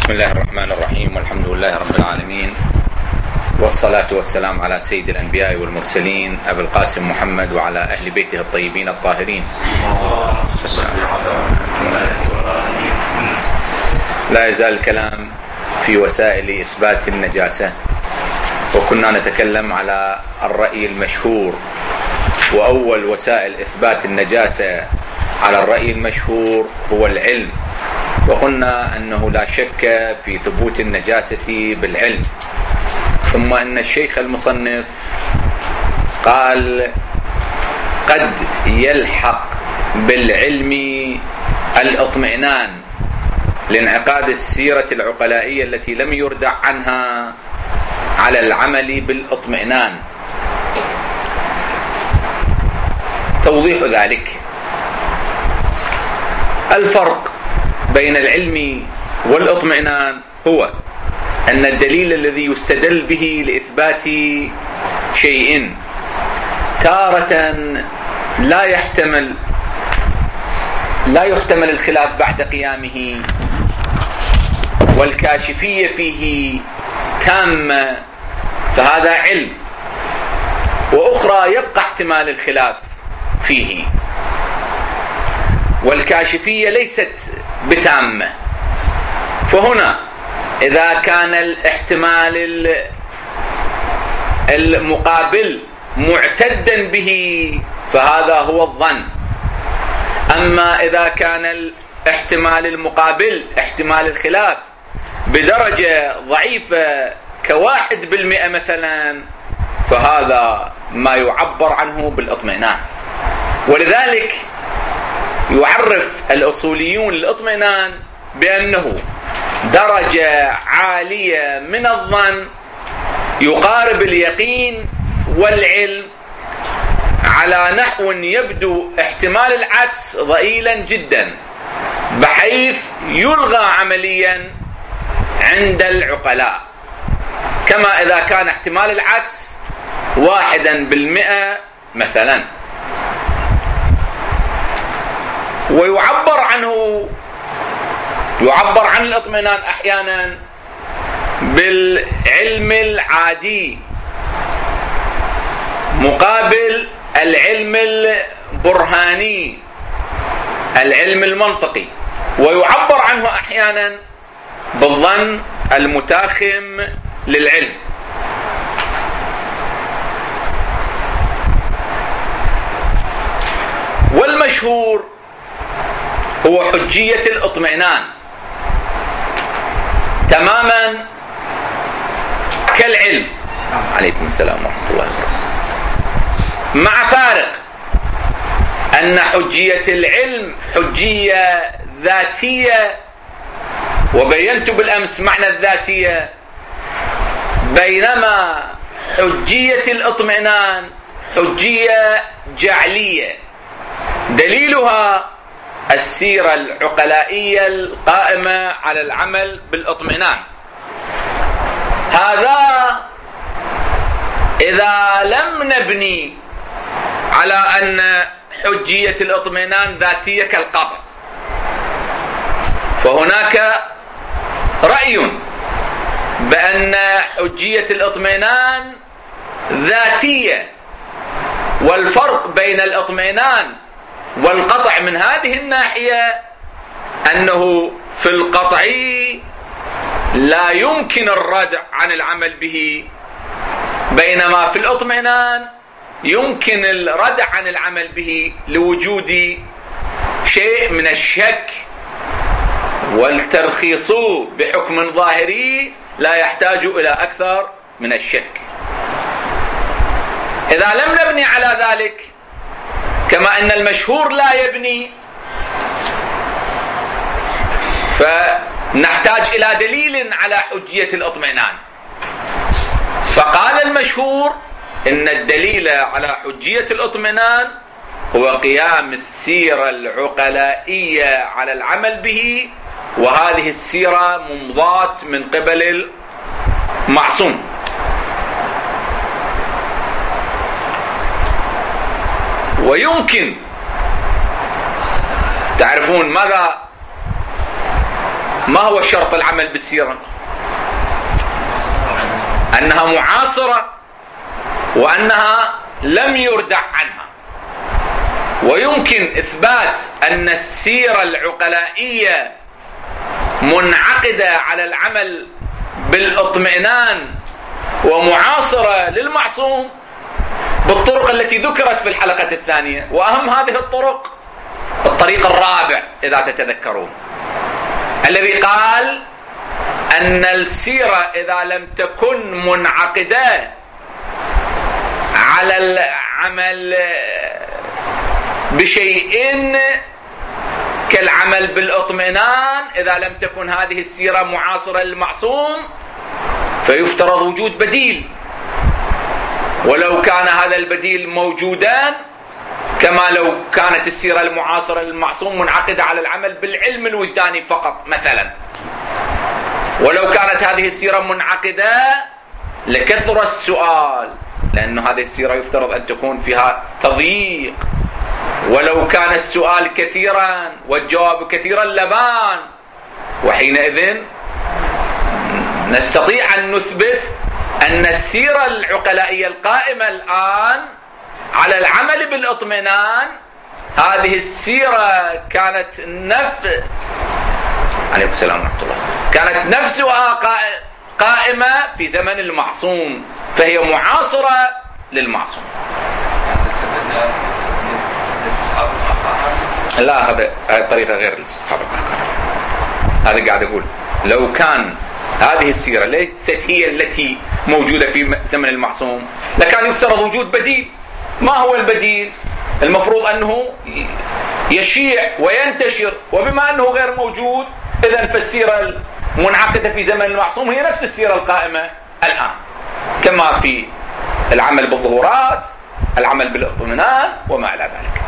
بسم الله الرحمن الرحيم، والحمد لله رب العالمين، والصلاة والسلام على سيد الأنبياء والمرسلين أبي القاسم محمد وعلى أهل بيته الطيبين الطاهرين. لا يزال الكلام في وسائل إثبات النجاسة، وكنا نتكلم على الرأي المشهور، وأول وسائل إثبات النجاسة على الرأي المشهور هو العلم، وقلنا أنه لا شك في ثبوت النجاسة بالعلم. ثم أن الشيخ المصنف قال قد يلحق بالعلم الاطمئنان لانعقاد السيرة العقلائية التي لم يردع عنها على العمل بالاطمئنان. توضيح ذلك: الفرق بين العلم والاطمئنان هو أن الدليل الذي يستدل به لإثبات شيء تارة لا يحتمل الخلاف بعد قيامه، والكاشفية فيه تامة، فهذا علم، وأخرى يبقى احتمال الخلاف فيه، والكاشفية ليست بتامة. فهنا إذا كان الاحتمال المقابل معتدا به فهذا هو الظن، أما إذا كان الاحتمال المقابل احتمال الخلاف بدرجة ضعيفة ك1% مثلا، فهذا ما يعبر عنه بالاطمئنان. ولذلك يعرف الأصوليون الاطمئنان بأنه درجة عالية من الظن يقارب اليقين والعلم، على نحو يبدو احتمال العكس ضئيلا جدا، بحيث يلغى عمليا عند العقلاء، كما إذا كان احتمال العكس 1% مثلا. ويعبر عن الاطمئنان احيانا بالعلم العادي مقابل العلم البرهاني، العلم المنطقي، ويعبر عنه احيانا بالظن المتاخم للعلم. والمشهور هو حجية الاطمئنان تماما كالعلم. عليكم السلام ورحمة الله وبركاته. مع فارق أن حجية العلم حجية ذاتية، وبينت بالأمس معنى الذاتية، بينما حجية الاطمئنان حجية جعلية، دليلها السيرة العقلائية القائمة على العمل بالاطمئنان. هذا إذا لم نبني على أن حجية الاطمئنان ذاتية كالقطع، فهناك رأي بأن حجية الاطمئنان ذاتية، والفرق بين الاطمئنان والقطع من هذه الناحية أنه في القطع لا يمكن الردع عن العمل به، بينما في الاطمئنان يمكن الردع عن العمل به لوجود شيء من الشك، والترخيص بحكم ظاهري لا يحتاج إلى أكثر من الشك. إذا لم نبني على ذلك، كما أن المشهور لا يبني، فنحتاج إلى دليل على حجية الاطمئنان. فقال المشهور إن الدليل على حجية الاطمئنان هو قيام السيرة العقلائية على العمل به، وهذه السيرة ممضاة من قبل المعصوم. ويمكن تعرفون ما هو شرط العمل بالسيرة؟ أنها معاصرة وأنها لم يردع عنها. ويمكن إثبات أن السيرة العقلائية منعقدة على العمل بالاطمئنان ومعاصرة للمعصوم بالطرق التي ذكرت في الحلقة الثانية. وأهم هذه الطرق الطريق الرابع إذا تتذكرون، الذي قال أن السيرة إذا لم تكن منعقدة على العمل بشيء كالعمل بالاطمئنان، إذا لم تكن هذه السيرة معاصرة للمعصوم فيفترض وجود بديل، ولو كان هذا البديل موجودا كما لو كانت السيرة المعاصرة للمعصوم منعقدة على العمل بالعلم الوجداني فقط مثلا، ولو كانت هذه السيرة منعقدة لكثر السؤال، لأن هذه السيرة يفترض أن تكون فيها تضييق، ولو كان السؤال كثيرا والجواب كثيرا لبان، وحينئذ نستطيع أن نثبت أن السيرة العقلائية القائمة الآن على العمل بالاطمئنان هذه السيرة كانت عليكم السلام ورحمة الله، كانت نفسها قائمة في زمن المعصوم، فهي معاصرة للمعصوم. لا، هذا الطريقة غير الاستصحاب القهقرة. هذا قاعد أقول لو كان هذه السيرة ليست هي التي موجودة في زمن المعصوم لكان يفترض وجود بديل. ما هو البديل؟ المفروض أنه يشيع وينتشر، وبما أنه غير موجود إذن فالسيرة المنعقدة في زمن المعصوم هي نفس السيرة القائمة الآن، كما في العمل بالظهورات، العمل بالاطمئنان وما إلى ذلك.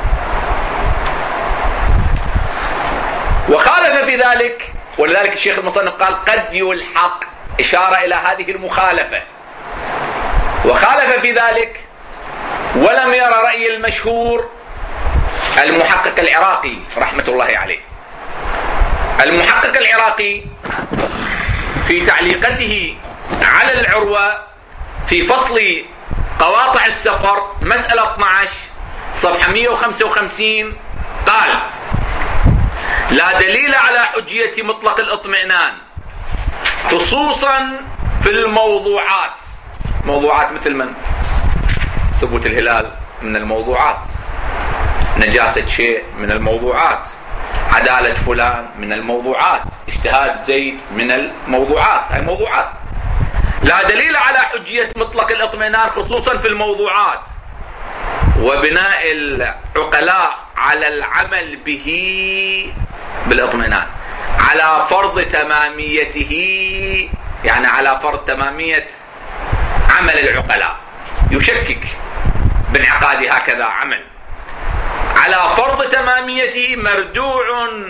وخالف في ذلك، ولذلك الشيخ المصنف قال قد يلحق، إشارة إلى هذه المخالفة. وخالف في ذلك ولم يرى رأي المشهور المحقق العراقي رحمة الله عليه. المحقق العراقي في تعليقته على العروة في فصل قواطع السفر مسألة 12 صفحة 155 قال: لا دليل على حجية مطلق الاطمئنان خصوصا في الموضوعات. موضوعات مثل من؟ ثبوت الهلال من الموضوعات، نجاسة شيء من الموضوعات، عدالة فلان من الموضوعات، اجتهاد زيد من الموضوعات، هاي موضوعات. لا دليل على حجية مطلق الاطمئنان خصوصا في الموضوعات، وبناء العقلاء على العمل به بالاطمئنان على فرض تماميته، يعني على فرض تمامية عمل العقلاء، يشكك بانعقاد هكذا عمل، على فرض تماميته مردوع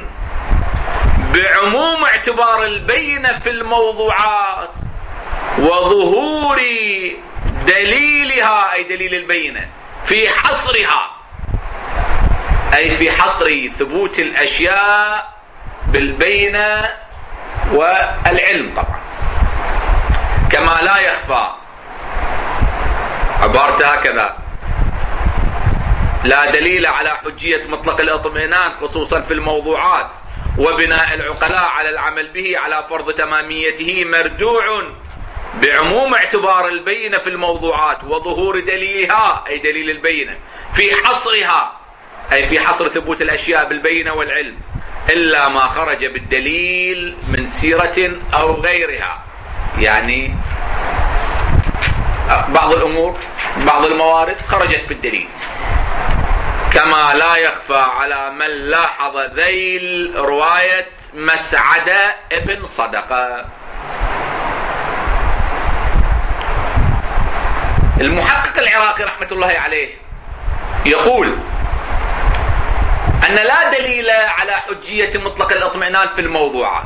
بعموم اعتبار البينة في الموضوعات وظهور دليلها، أي دليل البينة في حصرها، أي في حصر ثبوت الأشياء بالبينة والعلم طبعا. كما لا يخفى، عبارته هكذا: لا دليل على حجية مطلق الاطمئنان خصوصا في الموضوعات وبناء العقلاء على العمل به على فرض تماميته مردوع بعموم اعتبار البينة في الموضوعات وظهور دليلها، أي دليل البينة في حصرها، أي في حصر ثبوت الأشياء بالبينة والعلم، إلا ما خرج بالدليل من سيرة أو غيرها. يعني بعض الأمور، بعض الموارد خرجت بالدليل، كما لا يخفى على من لاحظ ذيل رواية مسعد ابن صدقة. المحقق العراقي رحمة الله عليه يقول أن لا دليل على حجية مطلق الاطمئنان في الموضوعات،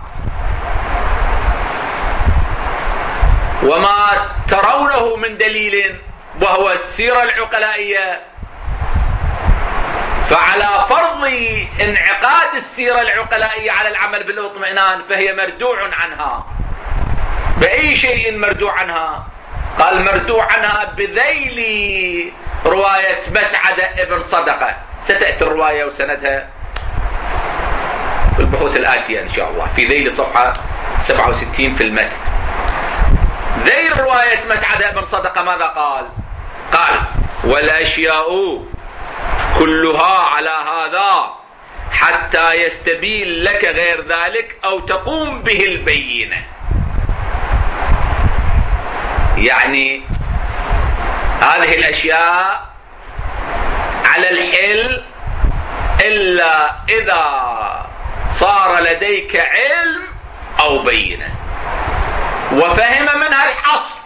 وما ترونه من دليل وهو السيرة العقلائية فعلى فرض انعقاد السيرة العقلائية على العمل بالاطمئنان فهي مردوع عنها. بأي شيء مردوع عنها؟ قال مردوع عنها بذيل رواية مسعدة ابن صدقة. ستأتي الرواية وسندها في البحوث الآتية إن شاء الله في ذيل صفحة 67 في المتن. ذيل رواية مسعدة ابن صدقة ماذا قال؟ قال والأشياء كلها على هذا حتى يستبين لك غير ذلك أو تقوم به البينة. يعني هذه الأشياء على الحل إلا إذا صار لديك علم أو بينة وفهم منها الحصر.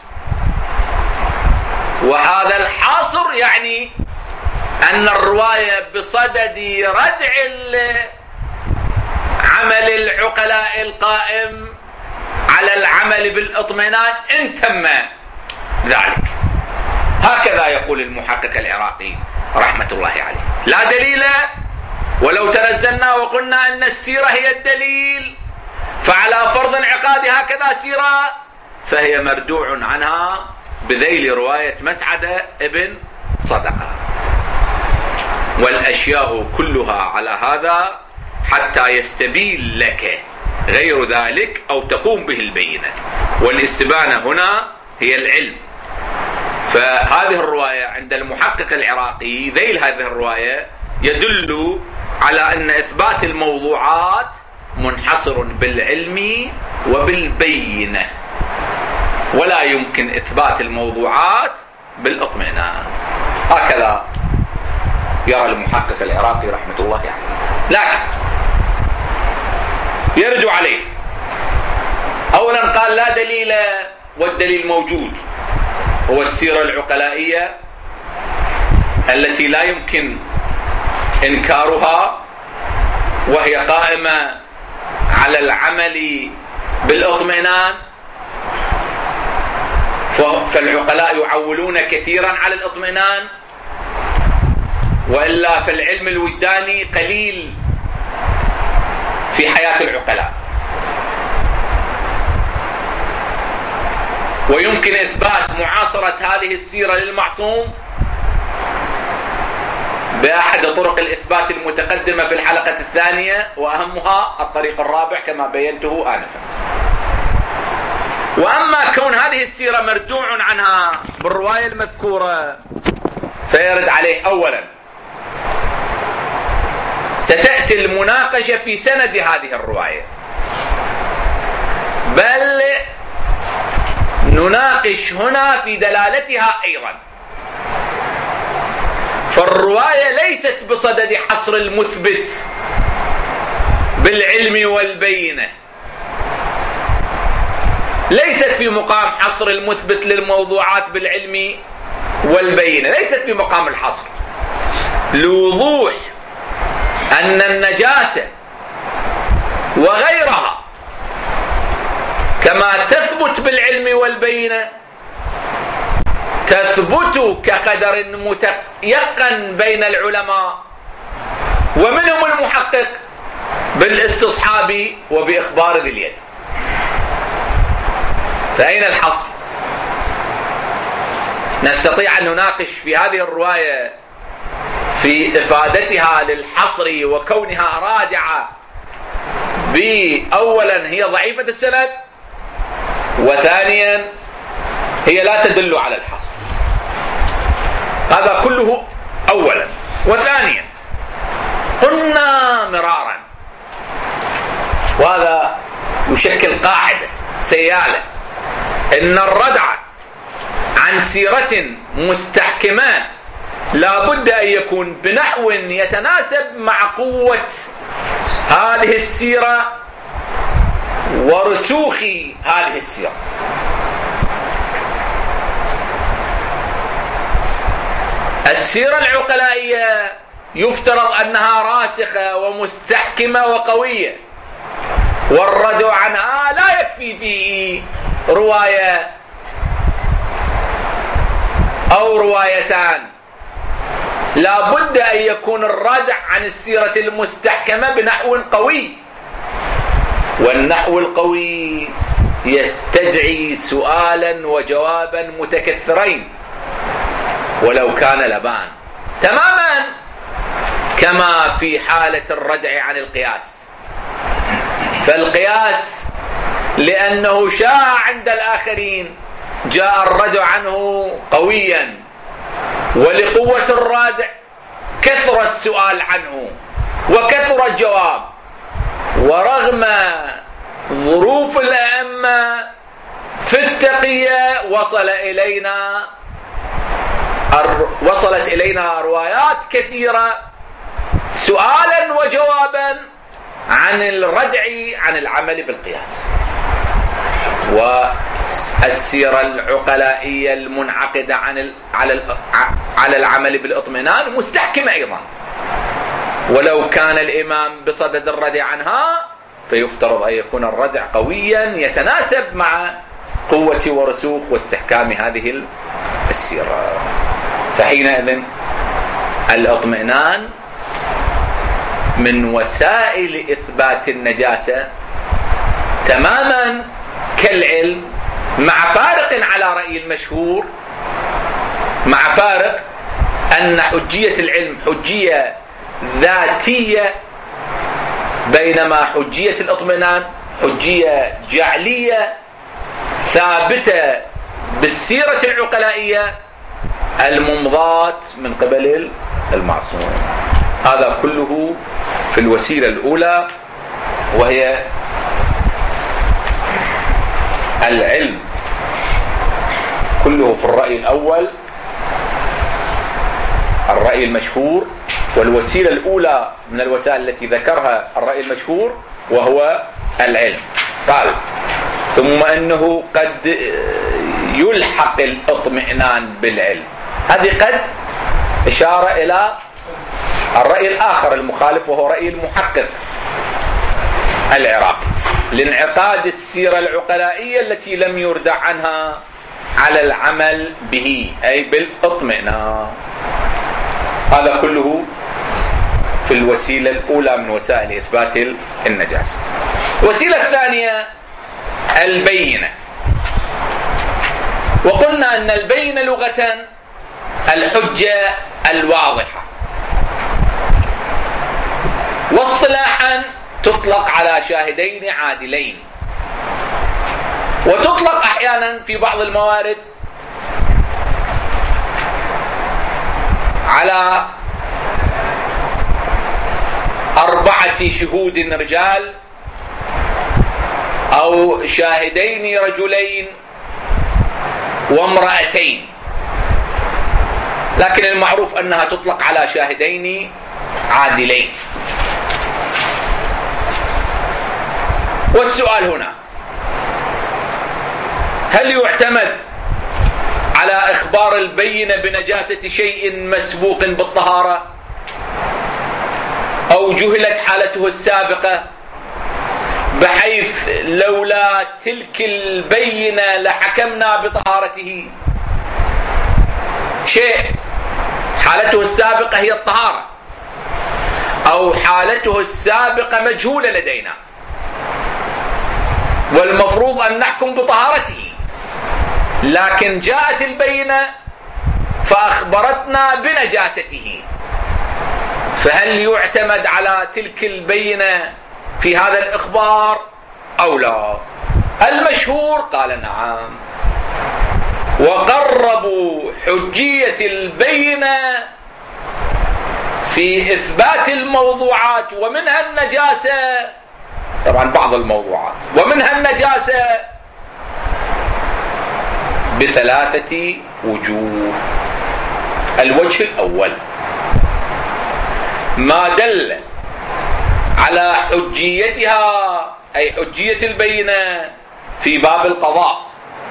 وهذا الحصر يعني أن الرواية بصدد ردع عمل العقلاء القائم على العمل بالاطمئنان إن تم ذلك. هكذا يقول المحقق العراقي رحمة الله عليه. لا دليل، ولو تنزلنا وقلنا أن السيرة هي الدليل فعلى فرض انعقاد هكذا سيرة فهي مردوع عنها بذيل رواية مسعدة ابن صدقة. والأشياء كلها على هذا حتى يستبين لك غير ذلك أو تقوم به البينة. والاستبانة هنا هي العلم. فهذه الرواية عند المحقق العراقي ذيل هذه الرواية يدل على أن إثبات الموضوعات منحصر بالعلم وبالبينة، ولا يمكن إثبات الموضوعات بالاطمئنان. هكذا يرى المحقق العراقي رحمة الله عليه. لكن يرد عليه. أولا قال لا دليل، والدليل موجود هو السيرة العقلائية التي لا يمكن إنكارها وهي قائمة على العمل بالاطمئنان. فالعقلاء يعولون كثيرا على الاطمئنان، وإلا فالعلم الوجداني قليل في حياة العقلاء. ويمكن إثبات معاصرة هذه السيرة للمعصوم بأحد طرق الإثبات المتقدمة في الحلقة الثانية، وأهمها الطريق الرابع كما بينته آنفا. وأما كون هذه السيرة مردوع عنها بالرواية المذكورة فيرد عليه. أولا ستأتي المناقشة في سند هذه الرواية، بل نناقش هنا في دلالتها أيضا. فالرواية ليست بصدد حصر المثبت بالعلم والبينة، ليست في مقام حصر المثبت للموضوعات بالعلم والبينة، ليست في مقام الحصر، لوضوح أن النجاسة وغيرها كما تثبت بالعلم والبينة تثبت كقدر متيقن بين العلماء ومنهم المحقق بالاستصحاب وبإخبار ذي اليد. فأين الحصر؟ نستطيع أن نناقش في هذه الرواية في إفادتها للحصر وكونها راجعة بأولا هي ضعيفة السند، وثانيا هي لا تدل على الحصر. هذا كله أولا. وثانيا قلنا مرارا، وهذا يشكل قاعدة سيالة، إن الردع عن سيرة مستحكمة لا بد أن يكون بنحو يتناسب مع قوة هذه السيرة ورسوخ هذه السيرة. السيرة العقلائية يفترض أنها راسخة ومستحكمة وقوية، والردع عنها لا يكفي فيه رواية أو روايتان، لا بد أن يكون الردع عن السيرة المستحكمة بنحو قوي، والنحو القوي يستدعي سؤالا وجوابا متكثرين ولو كان لبان، تماما كما في حالة الردع عن القياس. فالقياس لأنه شاع عند الآخرين جاء الردع عنه قويا، ولقوة الردع كثر السؤال عنه وكثر الجواب، ورغم ظروف الأئمة في التقية وصلت إلينا روايات كثيرة سؤالا وجوابا عن الردع عن العمل بالقياس. والسيرة العقلائية المنعقدة على العمل بالاطمئنان مستحكمة أيضا، ولو كان الإمام بصدد الردع عنها فيفترض أن يكون الردع قويا يتناسب مع قوة ورسوخ واستحكام هذه السيرة. فحينئذ الاطمئنان من وسائل إثبات النجاسة تماما كالعلم، مع فارق على رأي المشهور، مع فارق أن حجية العلم حجية ذاتية، بينما حجية الاطمئنان حجية جعلية ثابتة بالسيرة العقلائية الممضاة من قبل المعصوم. هذا كله في الوسيلة الأولى وهي العلم، كله في الرأي الأول الرأي المشهور، والوسيلة الأولى من الوسائل التي ذكرها الرأي المشهور وهو العلم. قال ثم أنه قد يلحق الاطمئنان بالعلم. هذه قد إشارة إلى الرأي الآخر المخالف وهو رأي المحقق العراقي لانعقاد السيرة العقلائية التي لم يردع عنها على العمل به أي بالاطمئنان. هذا كله في الوسيلة الأولى من وسائل إثبات النجاسة. الوسيلة الثانية البينة، وقلنا أن البينة لغة الحجة الواضحة، واصطلاحا تطلق على شاهدين عادلين، وتطلق أحيانا في بعض الموارد على 4 شهود رجال أو شاهدين رجلين وامرأتين، لكن المعروف أنها تطلق على شاهدين عادلين. والسؤال هنا: هل يعتمد على إخبار البينة بنجاسة شيء مسبوق بالطهارة أو جهلت حالته السابقة بحيث لولا تلك البينة لحكمنا بطهارته؟ شيء حالته السابقة هي الطهارة أو حالته السابقة مجهولة لدينا، والمفروض أن نحكم بطهارته، لكن جاءت البينة فأخبرتنا بنجاسته، فهل يعتمد على تلك البينة في هذا الإخبار أو لا؟ المشهور قال نعم، وقربوا حجية البينة في إثبات الموضوعات ومنها النجاسة، طبعا بعض الموضوعات ومنها النجاسة، ب3 وجوه. الوجه الأول: ما دل على حجيتها أي حجية البينة في باب القضاء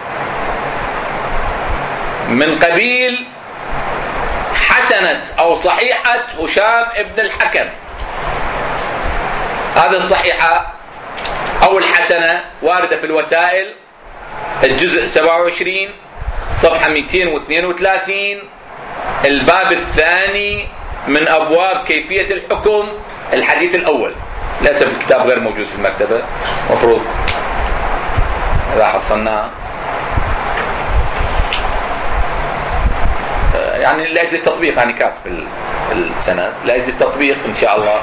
من قبيل حسنة أو صحيحة هشام ابن الحكم. هذه الصحيحة أو الحسنة واردة في الوسائل الجزء 27 صفحة 232 الباب الثاني من أبواب كيفية الحكم الحديث الأول. للأسف الكتاب غير موجود في المكتبة، مفروض إذا حصلناه يعني لأجل التطبيق، أنا كاتب السند لأجل التطبيق إن شاء الله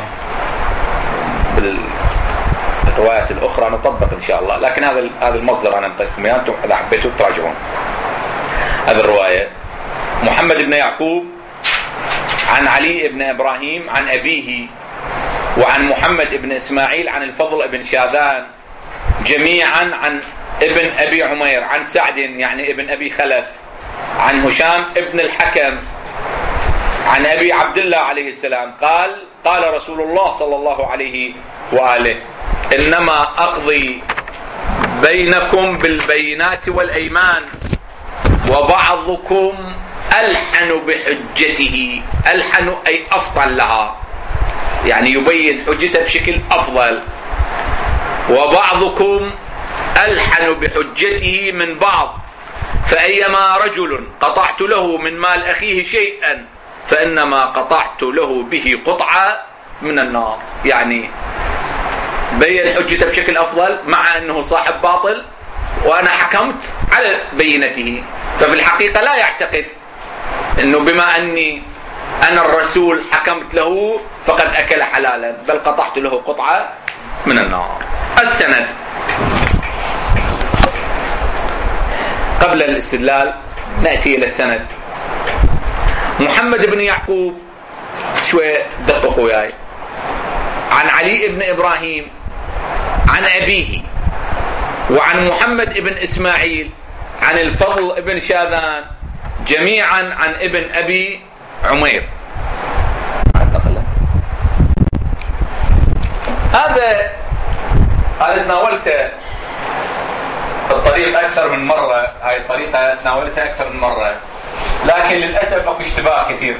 بالروايات الأخرى نطبق إن شاء الله. لكن هذا المصدر أنا أنطيكم إياه، أنتم إذا حبيتوا تراجعون. هذه الرواية محمد بن يعقوب عن علي بن إبراهيم عن أبيه وعن محمد بن إسماعيل عن الفضل بن شاذان جميعا عن ابن أبي عمير عن سعد يعني ابن أبي خلف عن هشام ابن الحكم عن أبي عبد الله عليه السلام قال رسول الله صلى الله عليه وآله: إنما أقضي بينكم بالبينات والأيمان وبعضكم ألحن بحجته. ألحن أي أفضل لها، يعني يبين حجته بشكل أفضل. وبعضكم ألحن بحجته من بعض، فأيما رجل قطعت له من مال أخيه شيئا فإنما قطعت له به قطعة من النار. يعني بين حجته بشكل أفضل مع أنه صاحب باطل وأنا حكمت على بينته، ففي الحقيقة لا يعتقد أنه بما أني أنا الرسول حكمت له فقد أكل حلالا، بل قطعت له قطعة من النار. السند قبل الاستدلال نأتي إلى السند. محمد بن يعقوب شوية دققوا وياي، عن علي بن إبراهيم عن أبيه وعن محمد بن إسماعيل عن الفضل بن شاذان جميعا عن ابن أبي عمير. هذا أنا تناولته الطريق أكثر من مرة، هاي الطريقة تناولتها أكثر من مرة، لكن للأسف أكو اشتباه كثير.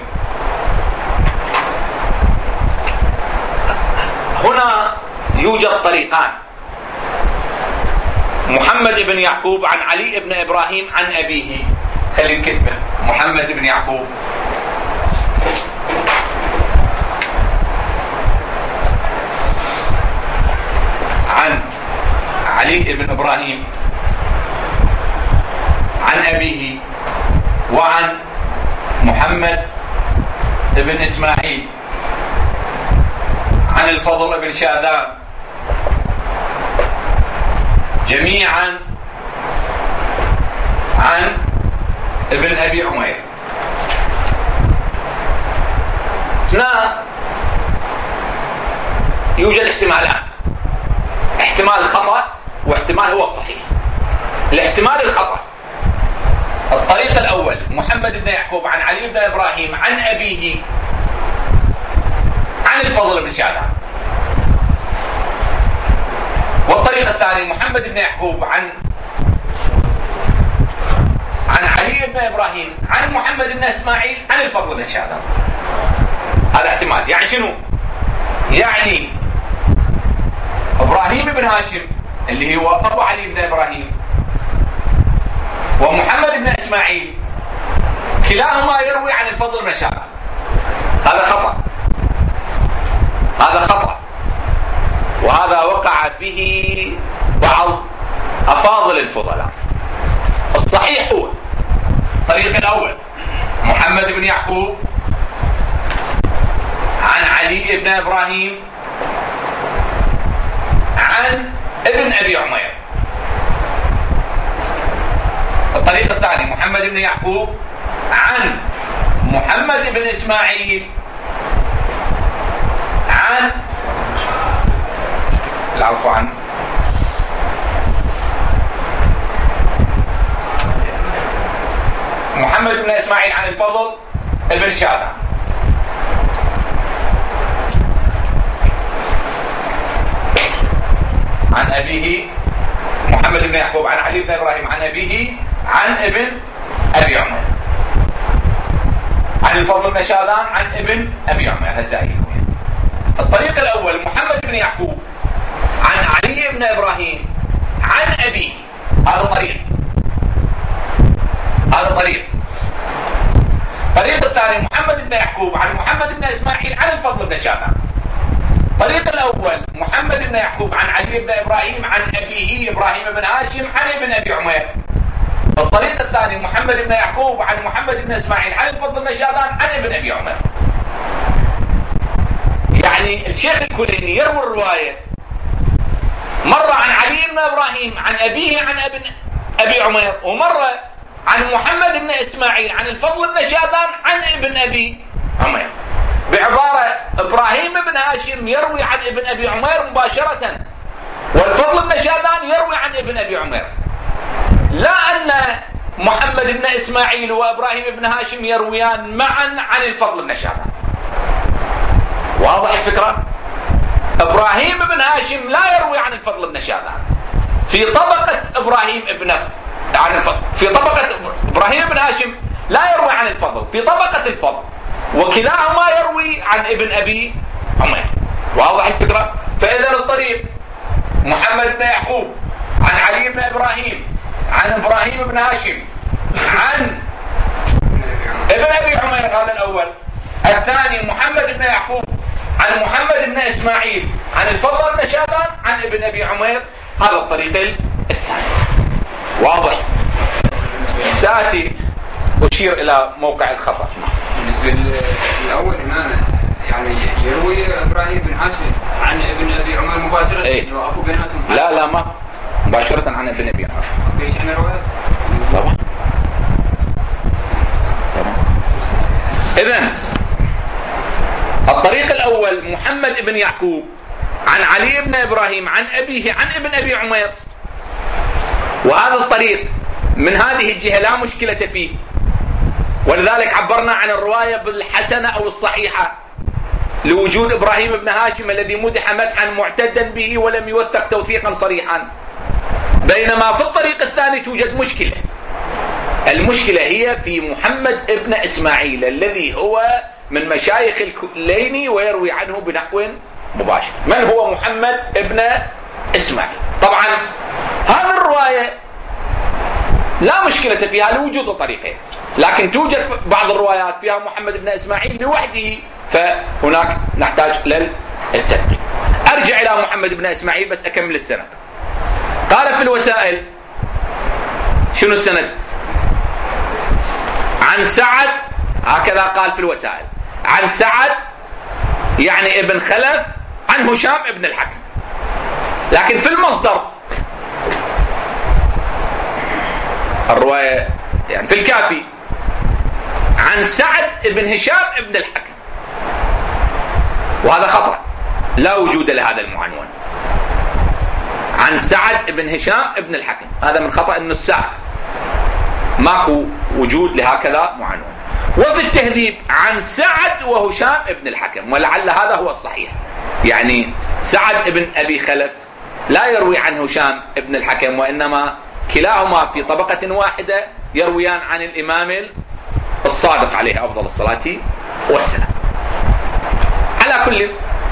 هنا يوجد طريقان: محمد بن يعقوب عن علي بن إبراهيم عن أبيه. خلي نكتبه: محمد بن يعقوب عن علي بن إبراهيم عن أبيه وعن محمد بن إسماعيل عن الفضل بن شاذان جميعا عن ابن أبي عمير. هنا يوجد احتمالان: احتمال خطأ واحتمال هو الصحيح. الاحتمال الخطأ الطريق الأول محمد بن يعقوب عن علي بن إبراهيم عن أبيه عن الفضل بن شاذان، والطريق الثاني محمد بن يعقوب عن علي بن إبراهيم عن محمد بن إسماعيل عن الفضل بن شاذان. هذا احتمال. يعني شنو؟ يعني إبراهيم بن هاشم اللي هو أبو علي بن إبراهيم ومحمد بن إسماعيل كلاهما يروي عن الفضل بن شاذان. هذا خطأ، هذا خطأ، وهذا وقع به بعض أفاضل الفضلاء. الصحيح هو الطريق الأول: محمد بن يعقوب عن علي بن إبراهيم عن ابن أبي عمير. الطريق الثاني محمد بن يعقوب عن محمد بن إسماعيل عن العفو عن محمد بن إسماعيل عن الفضل بن شاذان. عن أبيه محمد بن يعقوب عن علي بن إبراهيم عن أبيه عن ابن أبي عمير عن الفضل بن شاذان عن ابن أبي عمير. الطريق الأول محمد بن يعقوب عن علي بن إبراهيم عن أبيه. هذا طريق. الطريق الثاني محمد بن يعقوب عن محمد بن إسماعيل عن الفضل بن شاذان. الطريق الأول محمد بن يعقوب عن علي بن إبراهيم عن أبيه إبراهيم بن هاشم عن ابن أبي عمير. والطريق الثاني محمد بن يعقوب عن محمد بن إسماعيل عن الفضل بن شاذان عن ابن أبي عمير. يعني الشيخ الكليني يروي الرواية مرة عن علي بن إبراهيم عن أبيه عن ابن أبي عمير، ومرة عن محمد بن إسماعيل عن الفضل بن شاذان عن ابن أبي عمير. بعبارة إبراهيم بن هاشم يروي عن ابن أبي عمير مباشرة، والفضل بن شاذان يروي عن ابن أبي عمير، لا أن محمد بن إسماعيل وإبراهيم بن هاشم يرويان معا عن الفضل بن شاذان. واضح الفكرة؟ إبراهيم بن هاشم لا يروي عن الفضل بن شاذان في طبقة إبراهيم بن عن الفضل، في طبقة إبراهيم بن هاشم لا يروي عن الفضل في طبقة الفضل، وكلاهما يروي عن ابن أبي عمير. واضح الفكرة؟ فإذا الطريق محمد بن يعقوب عن علي بن إبراهيم عن إبراهيم بن هاشم عن ابن أبي عمير، هذا الأول. الثاني محمد بن يعقوب عن محمد بن إسماعيل عن الفضل بن شاذان عن ابن أبي عمير، هذا الطريق الثاني. واضح؟ سآتي أشير إلى موقع الخطأ. بالنسبة للأول إمامة يعني يروي إبراهيم بن هاشم عن ابن أبي عمر مباشرة، إيه؟ وأخو بيناتهم. لا ما مباشرة عن ابن أبي عمر. ليش يعني رواية؟ طبعا. إذن الطريق الأول محمد بن يعقوب عن علي بن إبراهيم عن أبيه عن ابن أبي عمير، وهذا الطريق من هذه الجهة لا مشكلة فيه، ولذلك عبرنا عن الرواية بالحسنة أو الصحيحة لوجود إبراهيم بن هاشم الذي مدح مدحا معتدا به ولم يوثق توثيقا صريحا. بينما في الطريق الثاني توجد مشكلة. المشكلة هي في محمد ابن إسماعيل الذي هو من مشايخ الكليني ويروي عنه بنحو مباشر. من هو محمد ابن إسماعيل؟ طبعا هذه الرواية لا مشكلة فيها لوجود الطريقين، لكن توجد بعض الروايات فيها محمد بن إسماعيل لوحده، فهناك نحتاج للتدقيق. أرجع إلى محمد بن إسماعيل بس أكمل السند. قال في الوسائل، شنو السند؟ عن سعد، هكذا قال في الوسائل، عن سعد يعني ابن خلف عن هشام ابن الحكم. لكن في المصدر الرواية يعني في الكافي عن سعد ابن هشام ابن الحكم، وهذا خطأ، لا وجود لهذا المعنون. عن سعد ابن هشام ابن الحكم، هذا من خطأ النساخ، ماكو وجود لهكذا معنون. وفي التهذيب عن سعد وهشام ابن الحكم، ولعل هذا هو الصحيح، يعني سعد ابن أبي خلف لا يروي عن هشام ابن الحكم، وإنما كلاهما في طبقة واحدة يرويان عن الإمام الصادق عليه أفضل الصلاة والسلام. على كل،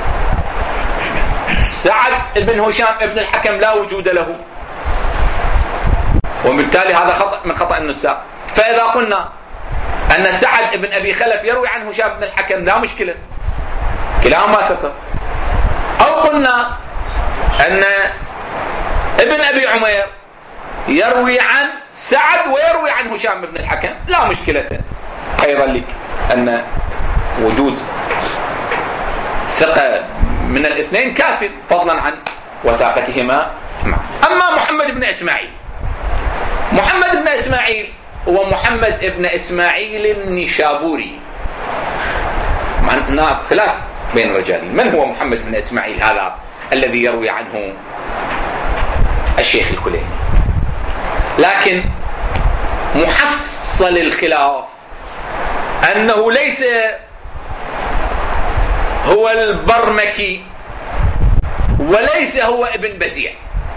سعد ابن هشام ابن الحكم لا وجود له، وبالتالي هذا خطأ من خطأ النساق. فإذا قلنا أن سعد ابن أبي خلف يروي عن هشام ابن الحكم لا مشكلة، كلاهما ثقة. أو قلنا أن ابن أبي عمير يروي عن سعد ويروي عن هشام ابن الحكم لا مشكلة أيضا لك، أن وجود ثقة من الاثنين كافٍ فضلا عن وثاقتهما معا. أما محمد بن إسماعيل، محمد بن إسماعيل هو محمد بن إسماعيل النشابوري، معنا خلاف بين الرجال. من هو محمد بن إسماعيل هذا الذي يروي عنه الشيخ الكليني؟ لكن محصل الخلاف أنه ليس هو البرمكي وليس هو ابن بزيع،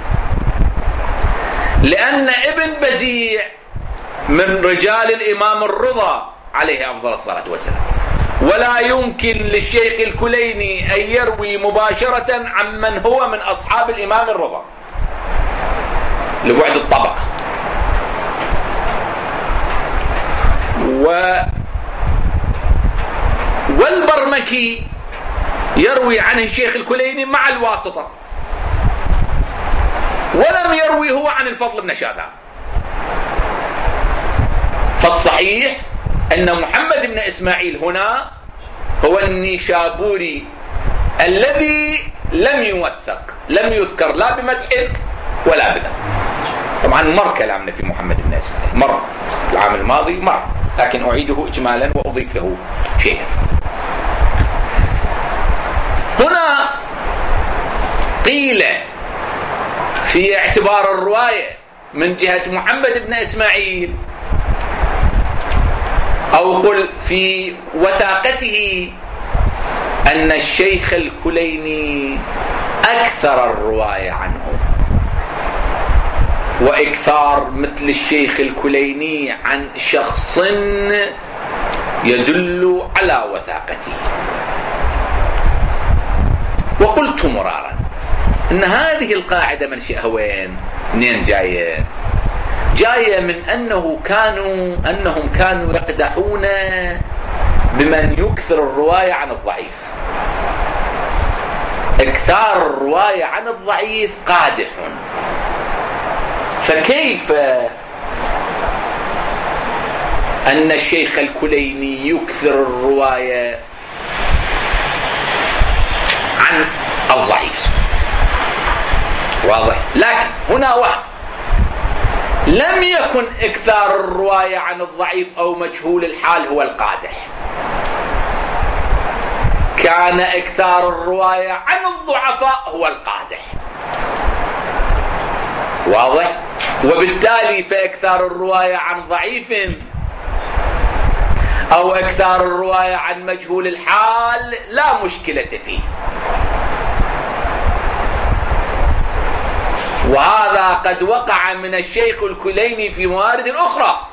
لأن ابن بزيع من رجال الإمام الرضا عليه أفضل الصلاة والسلام، ولا يمكن للشيخ الكليني أن يروي مباشرة عن من هو من أصحاب الإمام الرضا لبعد الطبقة. المكي يروي عنه الشيخ الكليني مع الواسطة، ولم يروي هو عن الفضل بن شاذان. فالصحيح أن محمد بن إسماعيل هنا هو النيشابوري الذي لم يوثق، لم يذكر لا بمدح ولا بذم. طبعا مر كلامنا في محمد بن إسماعيل، مر العام الماضي مر، لكن أعيده إجمالا وأضيف له شيئا. هنا قيل في اعتبار الرواية من جهة محمد بن إسماعيل، أو قل في وثاقته، أن الشيخ الكليني أكثر الرواية عنه، وإكثار مثل الشيخ الكليني عن شخص يدل على وثاقته. وقلت مرارا أن هذه القاعدة منشأها وين؟ منين جاية؟ جاية من أنهم كانوا يقدحون بمن يكثر الرواية عن الضعيف. إكثار الرواية عن الضعيف قادح، فكيف أن الشيخ الكليني يكثر الرواية عن الضعيف؟ واضح. لكن هنا وهم، لم يكن إكثار الرواية عن الضعيف أو مجهول الحال هو القادح، كان إكثار الرواية عن الضعفاء هو القادح. واضح. وبالتالي فإكثار الرواية عن ضعيف أو إكثار الرواية عن مجهول الحال لا مشكلة فيه. وهذا قد وقع من الشيخ الكليني في موارد أخرى،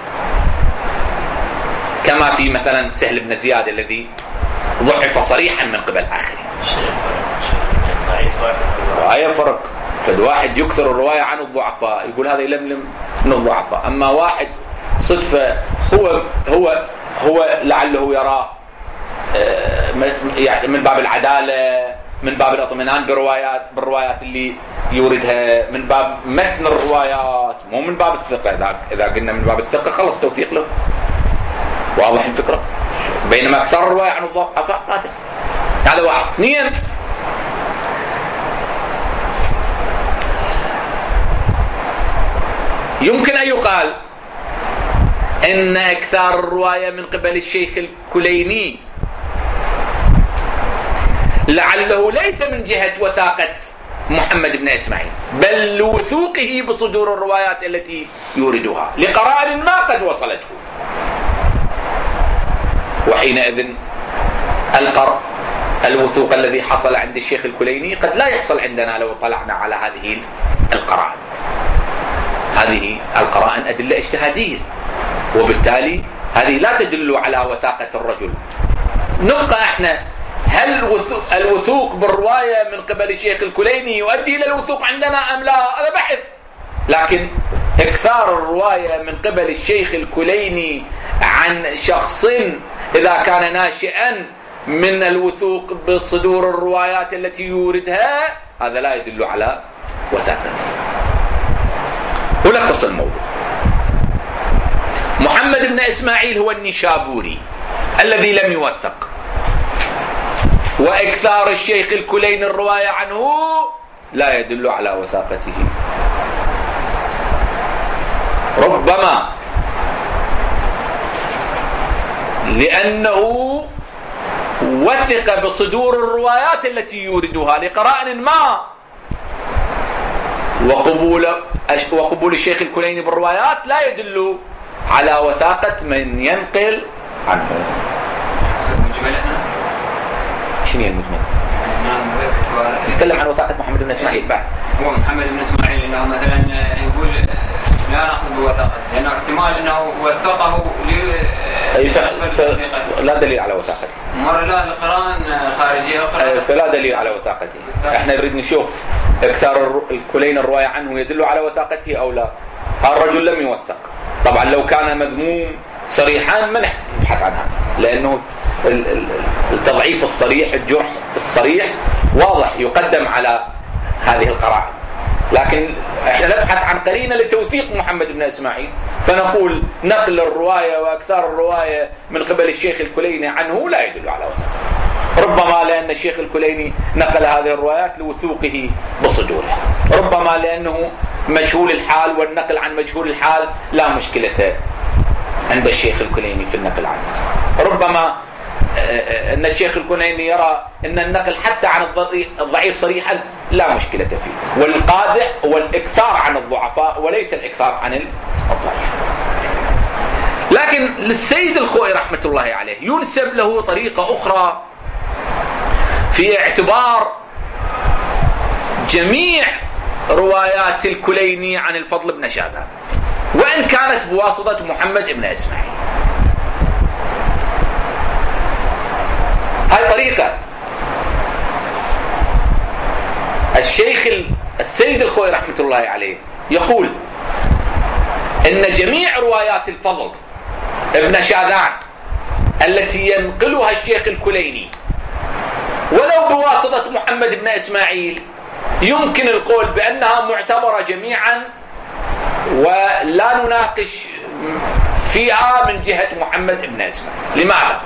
كما في مثلا سهل بن زياد الذي ضعف صريحا من قبل آخرين. وهي فرق، فواحد يكثر الرواية عن الضعفاء يقول هذا يلملم من الضعفاء، أما واحد صدفة هو لعله يراه يعني من باب العدالة، من باب الاطمئنان بالروايات اللي يوردها، من باب متن الروايات، مو من باب الثقة. إذا قلنا من باب الثقة خلص توثيق له. واضح الفكرة. بينما أكثر الرواية عن الضعفاء قادر. هذا واحد. اثنين، يمكن أن يقال إن إكثار الرواية من قبل الشيخ الكليني لعله ليس من جهة وثاقة محمد بن إسماعيل، بل لوثوقه بصدور الروايات التي يوردها لقرائن ما قد وصلته. وحينئذ الوثوق الذي حصل عند الشيخ الكليني قد لا يحصل عندنا لو طلعنا على هذه القرائن. هذه القرائن أدلة اجتهادية، وبالتالي هذه لا تدل على وثاقة الرجل. نبقى احنا هل الوثوق بالرواية من قبل الشيخ الكليني يؤدي إلى الوثوق عندنا أم لا؟ هذا بحث. لكن إكثار الرواية من قبل الشيخ الكليني عن شخص إذا كان ناشئا من الوثوق بصدور الروايات التي يوردها، هذا لا يدل على وثاقته. ولخص الموضوع، محمد بن إسماعيل هو النيشابوري الذي لم يوثق، وإكثار الشيخ الكليني الرواية عنه لا يدل على وثاقته. ربما لأنه وثق بصدور الروايات التي يوردها لقرائن ما، وقبول الشيخ الكليني بالروايات لا يدل على وثاقة من ينقل عنه. شنو المجمل؟ نتكلم عن وثاقة محمد بن إسماعيل بعد. هو محمد بن إسماعيل إنه مثلا يقول لا نأخذ بوثاقته، لأنه احتمال أنه وثقه لا دليل على وثاقته. مرة لا القرآن خارجية أخرى فلا دليل على وثاقته. احنا نريد نشوف إكثار الكليني الرواية عنه يدل على وثاقته أو لا. الرجل لم يوثق. طبعا لو كان مذموم صريحا ما نبحث عنها، لأنه التضعيف الصريح، الجرح الصريح واضح يقدم على هذه القرائن، لكن احنا نبحث عن قرينة لتوثيق محمد بن إسماعيل، فنقول نقل الرواية وأكثر الرواية من قبل الشيخ الكليني عنه لا يدل على وثاقته، ربما لأن الشيخ الكليني نقل هذه الروايات لوثوقه بصدوره، ربما لأنه مجهول الحال، والنقل عن مجهول الحال لا مشكلة عند الشيخ الكليني في النقل عنه، ربما أن الشيخ الكليني يرى أن النقل حتى عن الضعيف صريحا لا مشكلة فيه، والقادح هو الإكثار عن الضعفاء وليس الإكثار عن الضعيف. لكن للسيد الخوئي رحمة الله عليه ينسب له طريقة أخرى في اعتبار جميع روايات الكليني عن الفضل بن شاذان، وإن كانت بواسطة محمد بن إسماعيل. هاي طريقة السيد الخوئي رحمة الله عليه يقول إن جميع روايات الفضل ابن شاذان التي ينقلها الشيخ الكليني ولو بواسطة محمد بن إسماعيل يمكن القول بأنها معتبرة جميعا ولا نناقش فيها من جهة محمد بن إسماعيل. لماذا؟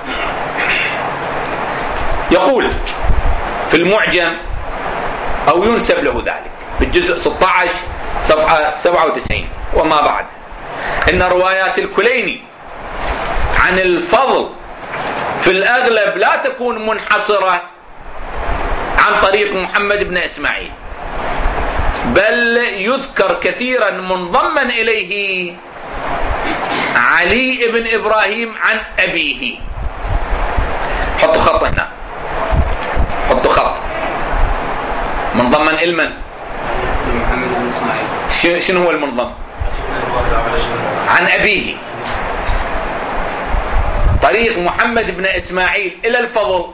يقول في المعجم أو ينسب له ذلك في الجزء 16 صفحة 97 وما بعد إن روايات الكليني عن الفضل في الأغلب لا تكون منحصرة عن طريق محمد بن إسماعيل، بل يذكر كثيرا منضما إليه علي بن إبراهيم عن أبيه. حطوا خط هنا، حطوا خط منضما إلمن محمد بن إسماعيل. شنو هو المنضم؟ عن أبيه. طريق محمد بن إسماعيل إلى الفضل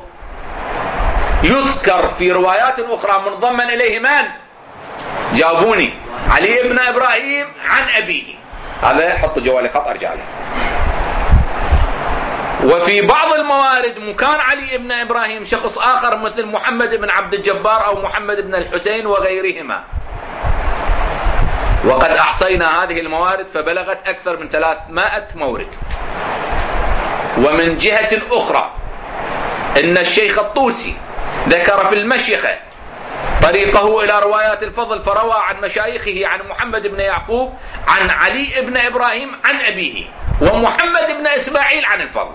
يذكر في روايات أخرى منضما إليه من؟ جاوبوني. علي بن إبراهيم عن أبيه. هذا حط جوالي خط أرجع له. وفي بعض الموارد مكان علي بن إبراهيم شخص آخر مثل محمد بن عبد الجبار أو محمد بن الحسين وغيرهما، وقد أحصينا هذه الموارد فبلغت أكثر من 300 مورد. ومن جهة أخرى إن الشيخ الطوسي ذكر في المشيخة طريقه إلى روايات الفضل فروى عن مشايخه عن محمد بن يعقوب عن علي بن إبراهيم عن أبيه ومحمد بن إسماعيل عن الفضل.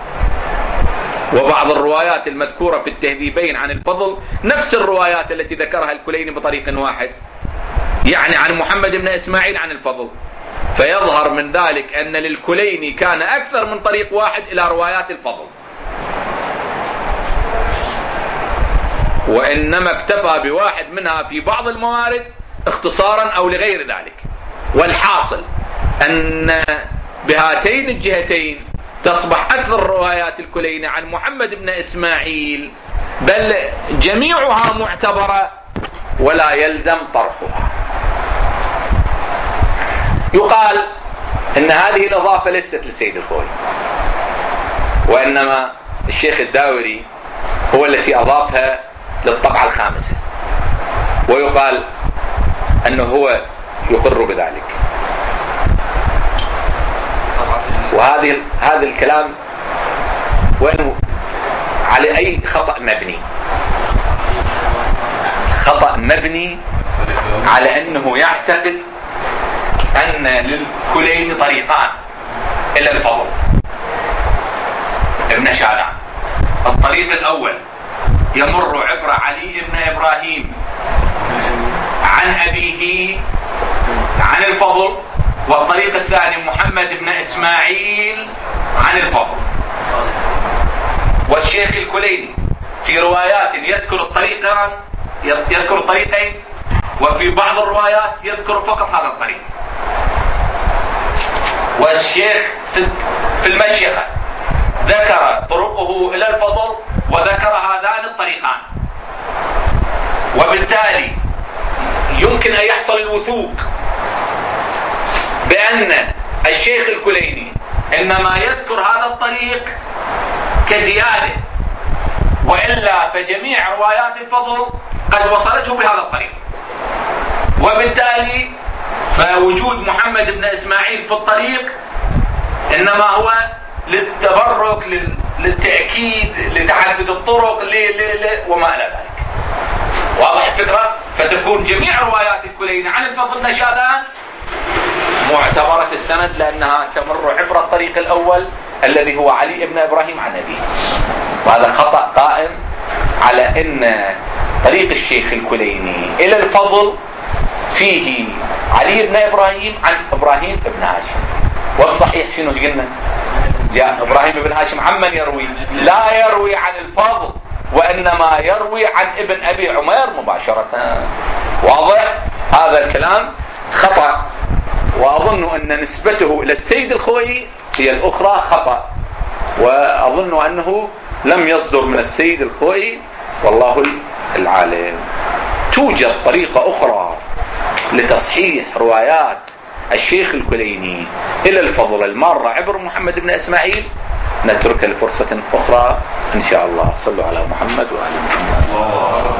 وبعض الروايات المذكورة في التهذيبين عن الفضل نفس الروايات التي ذكرها الكليني بطريق واحد، يعني عن محمد بن إسماعيل عن الفضل، فيظهر من ذلك أن للكليني كان أكثر من طريق واحد إلى روايات الفضل، وإنما اكتفى بواحد منها في بعض الموارد اختصارا أو لغير ذلك. والحاصل أن بهاتين الجهتين تصبح أكثر روايات الكليني عن محمد بن إسماعيل بل جميعها معتبرة ولا يلزم طرحها. يقال أن هذه الإضافة ليست للسيد الخوئي، وإنما الشيخ الداوري هو التي أضافها للطبعة الخامسة، ويقال أنه هو يقر بذلك. هذا الكلام وين على أي خطأ مبني؟ خطأ مبني على أنه يعتقد أن للكليني طريقان إلى الفضل ابن شاذان. الطريق الأول يمر عبر علي بن إبراهيم عن أبيه عن الفضل، والطريق الثاني محمد بن إسماعيل عن الفضل. والشيخ الكليني في روايات يذكر الطريقين، وفي بعض الروايات يذكر فقط هذا الطريق. والشيخ في المشيخة ذكر طرقه إلى الفضل وذكر هذان الطريقان، وبالتالي يمكن أن يحصل الوثوق بأن الشيخ الكليني إنما يذكر هذا الطريق كزيادة، وإلا فجميع روايات الفضل قد وصلته بهذا الطريق. وبالتالي فوجود محمد بن إسماعيل في الطريق إنما هو للتبرك، للتأكيد، لتعدد الطرق، وما إلى ذلك. واضح الفكرة؟ فتكون جميع روايات الكليني عن الفضل بن شاذان معتبرة السند، لأنها تمر عبر الطريق الأول الذي هو علي بن إبراهيم عن أبيه. وهذا خطأ قائم على أن طريق الشيخ الكليني إلى الفضل فيه علي بن إبراهيم عن إبراهيم بن هاشم. والصحيح شنو قلنا؟ جاء إبراهيم بن هاشم عمن يروي؟ لا يروي عن الفضل، وإنما يروي عن ابن أبي عمير مباشرة. واضح؟ هذا الكلام خطأ، وأظن أن نسبته إلى السيد الخوئي هي الأخرى خطأ، وأظن أنه لم يصدر من السيد الخوئي، والله العالم. توجد طريقة أخرى لتصحيح روايات الشيخ الكليني إلى الفضل المارة عبر محمد بن إسماعيل، نترك لفرصة أخرى إن شاء الله. صلوا على محمد وآل محمد.